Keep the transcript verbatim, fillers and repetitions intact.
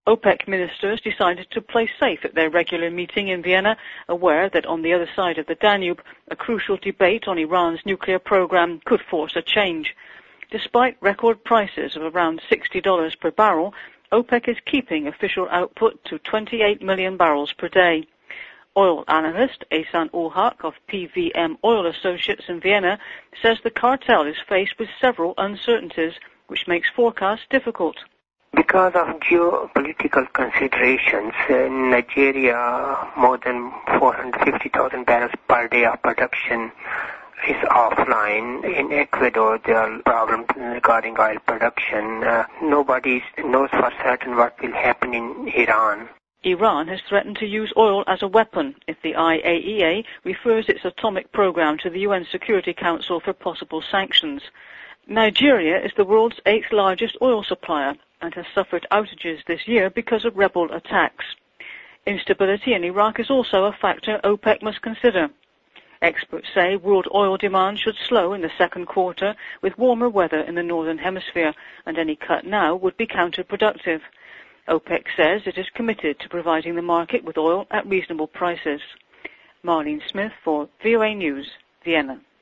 OPEC ministers decided to play safe at their regular meeting in Vienna, aware that on the other side of the Danube, a crucial debate on Iran's nuclear program could force a change. Despite record prices of around sixty dollars per barrel, OPEC is keeping official output to twenty-eight million barrels per day. Oil analyst Ehsan Ulhak of P V M Oil Associates in Vienna says the cartel is faced with several uncertainties, which makes forecasts difficult. Because of geopolitical considerations, in Nigeria, more than four hundred fifty thousand barrels per day of production is offline. In Ecuador, there are problems regarding oil production. Uh, nobody knows for certain what will happen in Iran. Iran has threatened to use oil as a weapon if the I A E A refers its atomic program to the U N Security Council for possible sanctions. Nigeria is the world's eighth largest oil supplier and has suffered outages this year because of rebel attacks. Instability in Iraq is also a factor OPEC must consider. Experts say world oil demand should slow in the second quarter with warmer weather in the northern hemisphere, and any cut now would be counterproductive. OPEC says it is committed to providing the market with oil at reasonable prices. Marlene Smith for V O A News, Vienna.